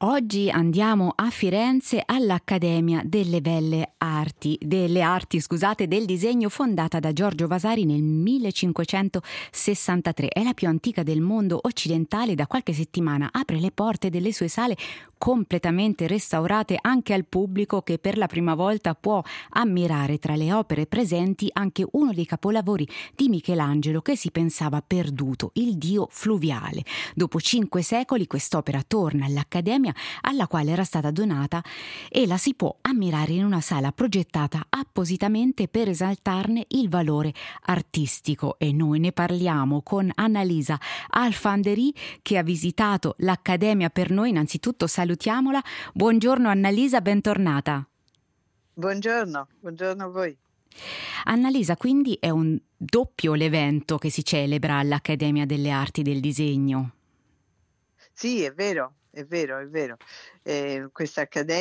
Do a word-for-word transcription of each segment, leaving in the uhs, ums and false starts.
Oggi andiamo a Firenze all'Accademia delle Belle Arti, delle Arti, scusate, del disegno, fondata da Giorgio Vasari nel millecinquecentosessantatré. È la più antica del mondo occidentale. Da qualche settimana apre le porte delle sue sale completamente restaurate anche al pubblico, che per la prima volta può ammirare tra le opere presenti anche uno dei capolavori di Michelangelo che si pensava perduto, il Dio fluviale. Dopo cinque secoli quest'opera torna all'Accademia, alla quale era stata donata, e la si può ammirare in una sala progettata appositamente per esaltarne il valore artistico. E noi ne parliamo con Annalisa Alfanderi, che ha visitato l'Accademia per noi. Innanzitutto salutiamola. Buongiorno Annalisa, bentornata. Buongiorno, buongiorno a voi. Annalisa, quindi è un doppio l'evento che si celebra all'Accademia delle Arti del Disegno. Sì, è vero, è vero, è vero. Eh, questa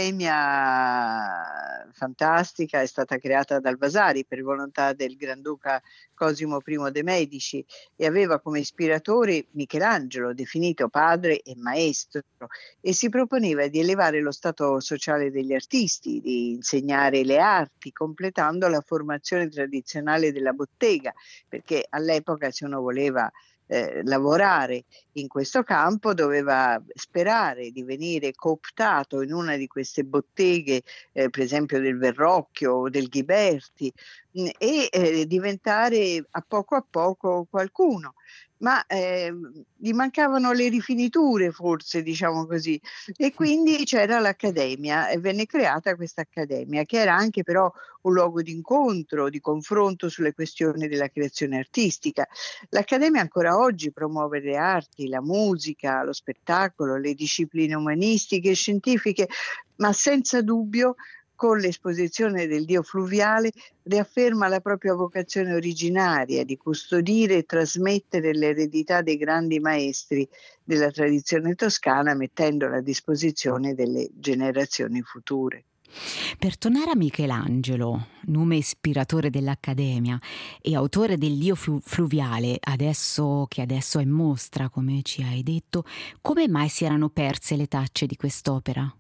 accademia fantastica è stata creata dal Vasari per volontà del Granduca Cosimo I de' Medici e aveva come ispiratore Michelangelo, definito padre e maestro, e si proponeva di elevare lo stato sociale degli artisti, di insegnare le arti, completando la formazione tradizionale della bottega, perché all'epoca, se uno voleva Eh, lavorare in questo campo, doveva sperare di venire cooptato in una di queste botteghe, eh, per esempio del Verrocchio o del Ghiberti, mh, e eh, diventare a poco a poco qualcuno. Ma eh, gli mancavano le rifiniture, forse, diciamo così, e quindi c'era l'Accademia e venne creata questa Accademia, che era anche però un luogo di incontro, di confronto sulle questioni della creazione artistica. L'Accademia ancora oggi promuove le arti, la musica, lo spettacolo, le discipline umanistiche e scientifiche, ma senza dubbio con l'esposizione del Dio fluviale riafferma la propria vocazione originaria di custodire e trasmettere l'eredità dei grandi maestri della tradizione toscana, mettendola a disposizione delle generazioni future. Per tornare a Michelangelo, nome ispiratore dell'Accademia e autore del Dio fluviale, adesso che adesso è in mostra, come ci hai detto, come mai si erano perse le tracce di quest'opera?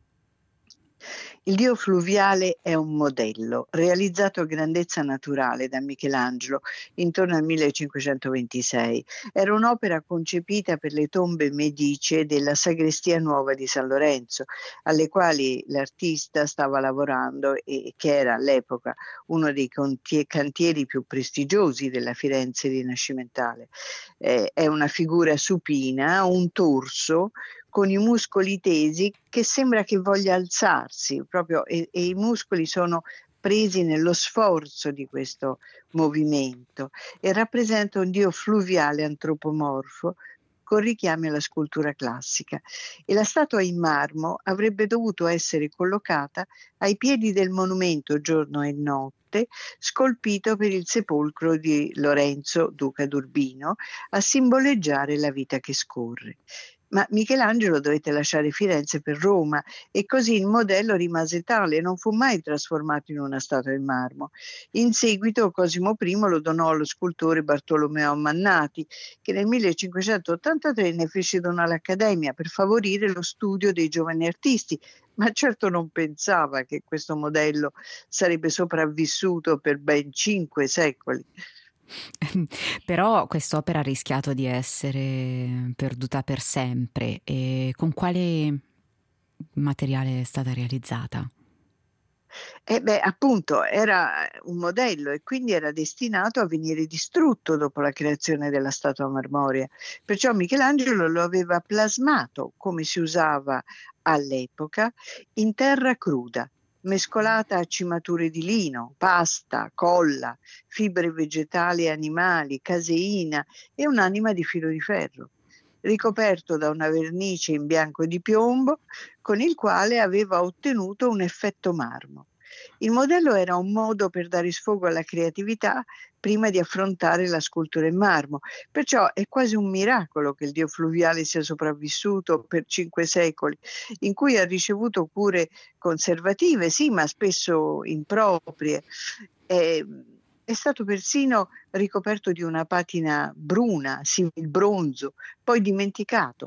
Il Dio fluviale è un modello realizzato a grandezza naturale da Michelangelo intorno al millecinquecentoventisei. Era un'opera concepita per le tombe medicee della sagrestia nuova di San Lorenzo, alle quali l'artista stava lavorando e che era all'epoca uno dei cantieri più prestigiosi della Firenze rinascimentale. Eh, è una figura supina, un torso con i muscoli tesi, che sembra che voglia alzarsi proprio, e, e i muscoli sono presi nello sforzo di questo movimento, e rappresenta un Dio fluviale antropomorfo con richiami alla scultura classica. E la statua in marmo avrebbe dovuto essere collocata ai piedi del monumento Giorno e Notte, scolpito per il sepolcro di Lorenzo, duca d'Urbino, a simboleggiare la vita che scorre. Ma Michelangelo dovette lasciare Firenze per Roma, e così il modello rimase tale e non fu mai trasformato in una statua in marmo. In seguito Cosimo I lo donò allo scultore Bartolomeo Mannati, che nel millecinquecentottantatré ne fece dono all'Accademia per favorire lo studio dei giovani artisti, ma certo non pensava che questo modello sarebbe sopravvissuto per ben cinque secoli. Però quest'opera ha rischiato di essere perduta per sempre. E con quale materiale è stata realizzata? Eh beh, appunto, era un modello e quindi era destinato a venire distrutto dopo la creazione della statua marmorea. Perciò Michelangelo lo aveva plasmato, come si usava all'epoca, in terra cruda, mescolata a cimature di lino, pasta, colla, fibre vegetali e animali, caseina e un'anima di filo di ferro, ricoperto da una vernice in bianco di piombo, con il quale aveva ottenuto un effetto marmo. Il modello era un modo per dare sfogo alla creatività prima di affrontare la scultura in marmo. Perciò è quasi un miracolo che il Dio fluviale sia sopravvissuto per cinque secoli, in cui ha ricevuto cure conservative, sì, ma spesso improprie. È, è stato persino ricoperto di una patina bruna, simil bronzo, poi dimenticato,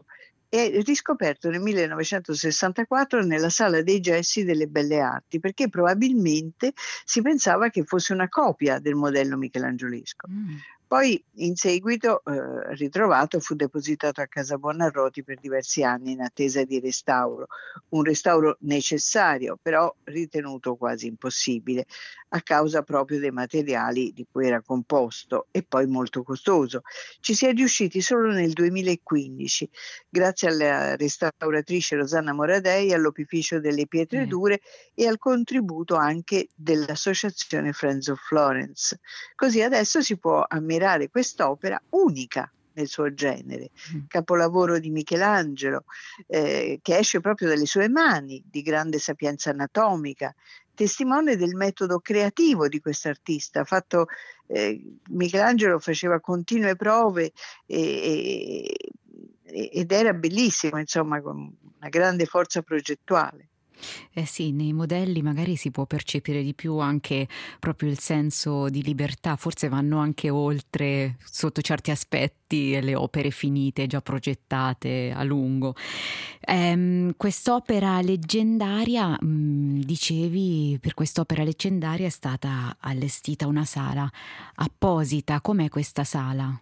è riscoperto nel millenovecentosessantaquattro nella Sala dei Gessi delle Belle Arti, perché probabilmente si pensava che fosse una copia del modello michelangiolesco. Mm. Poi in seguito eh, ritrovato fu depositato a Casa Buonarroti per diversi anni in attesa di restauro, un restauro necessario però ritenuto quasi impossibile a causa proprio dei materiali di cui era composto e poi molto costoso. Ci si è riusciti solo nel duemilaquindici grazie alla restauratrice Rosanna Moradei, all'opificio delle pietre Eh. dure e al contributo anche dell'associazione Friends of Florence. Così adesso si può ammirare quest'opera unica nel suo genere, Mm. capolavoro di Michelangelo, eh, che esce proprio dalle sue mani, di grande sapienza anatomica, testimone del metodo creativo di quest'artista. Fatto, eh, Michelangelo faceva continue prove e, e, ed era bellissimo, insomma, con una grande forza progettuale. Eh sì, nei modelli magari si può percepire di più anche proprio il senso di libertà, forse vanno anche oltre sotto certi aspetti le opere finite, già progettate a lungo. Ehm, quest'opera leggendaria, mh, dicevi, per quest'opera leggendaria è stata allestita una sala apposita. Com'è questa sala?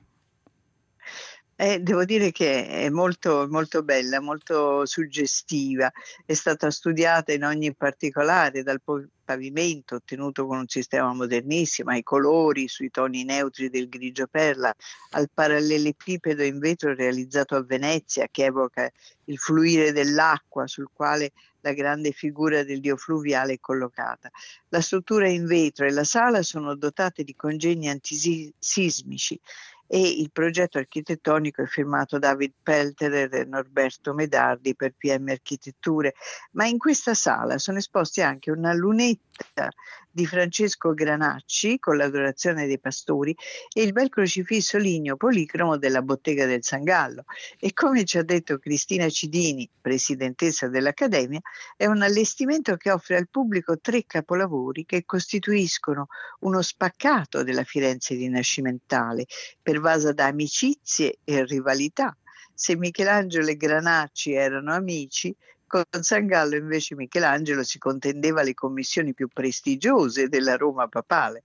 Eh, devo dire che è molto, molto bella, molto suggestiva, è stata studiata in ogni particolare, dal po- pavimento ottenuto con un sistema modernissimo, ai colori sui toni neutri del grigio perla, al parallelepipedo in vetro realizzato a Venezia che evoca il fluire dell'acqua sul quale la grande figura del dio fluviale è collocata. La struttura in vetro e la sala sono dotate di congegni antisismici e il progetto architettonico è firmato David Pelterer e Norberto Medardi per P M Architetture, ma in questa sala sono esposti anche una lunetta di Francesco Granacci con l'Adorazione dei Pastori e il bel crocifisso ligneo policromo della Bottega del Sangallo. E come ci ha detto Cristina Cidini, presidentessa dell'Accademia, è un allestimento che offre al pubblico tre capolavori che costituiscono uno spaccato della Firenze rinascimentale, pervasa da amicizie e rivalità. Se Michelangelo e Granacci erano amici, con Sangallo invece Michelangelo si contendeva le commissioni più prestigiose della Roma papale.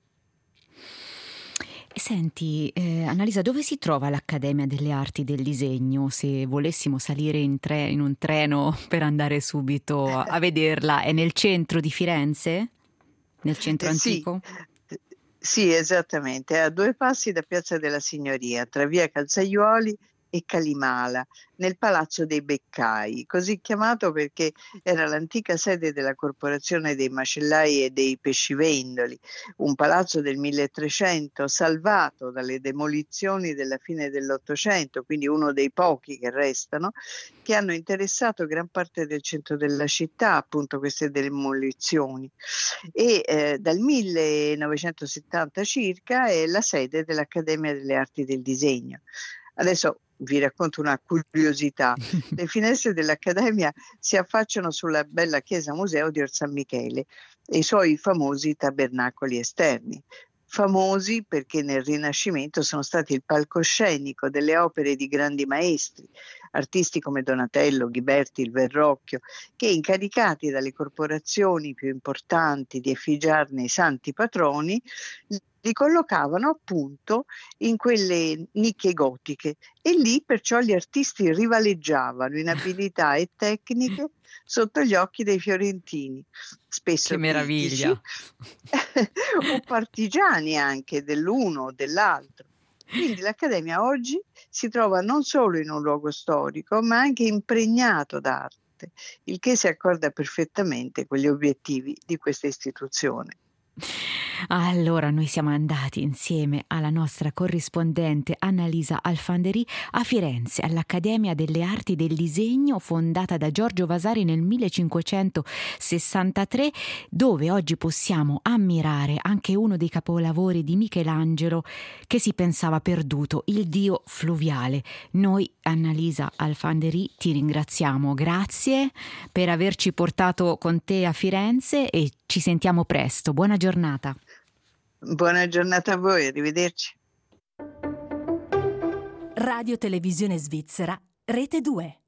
Senti, eh, Annalisa, dove si trova l'Accademia delle Arti del Disegno? Se volessimo salire in, tre- in un treno per andare subito a, a vederla, è nel centro di Firenze? Nel centro Eh, sì, antico? sì, esattamente, è a due passi da Piazza della Signoria, tra via Calzaiuoli e Calimala, nel Palazzo dei Beccai, così chiamato perché era l'antica sede della Corporazione dei Macellai e dei Pescivendoli, un palazzo del milletrecento salvato dalle demolizioni della fine dell'Ottocento, quindi uno dei pochi che restano, che hanno interessato gran parte del centro della città, appunto queste demolizioni. E eh, dal millenovecentosettanta circa è la sede dell'Accademia delle Arti del Disegno. Adesso vi racconto una curiosità. Le finestre dell'Accademia si affacciano sulla bella chiesa museo di Or San Michele e i suoi famosi tabernacoli esterni. Famosi perché nel Rinascimento sono stati il palcoscenico delle opere di grandi maestri, artisti come Donatello, Ghiberti, il Verrocchio, che incaricati dalle corporazioni più importanti di effigiarne i santi patroni, li collocavano appunto in quelle nicchie gotiche e lì perciò gli artisti rivaleggiavano in abilità e tecniche sotto gli occhi dei fiorentini, Che spesso critici meraviglia! o partigiani anche dell'uno o dell'altro. Quindi l'Accademia oggi si trova non solo in un luogo storico, ma anche impregnato d'arte, il che si accorda perfettamente con gli obiettivi di questa istituzione. Allora noi siamo andati insieme alla nostra corrispondente Annalisa Alfanderi a Firenze, all'Accademia delle Arti del Disegno fondata da Giorgio Vasari nel millecinquecentosessantatré, dove oggi possiamo ammirare anche uno dei capolavori di Michelangelo che si pensava perduto, il dio fluviale. Noi, Annalisa Alfanderi, ti ringraziamo, grazie per averci portato con te a Firenze e ci sentiamo presto. Buona giornata. Buona giornata a voi, arrivederci. Radio Televisione Svizzera, Rete due.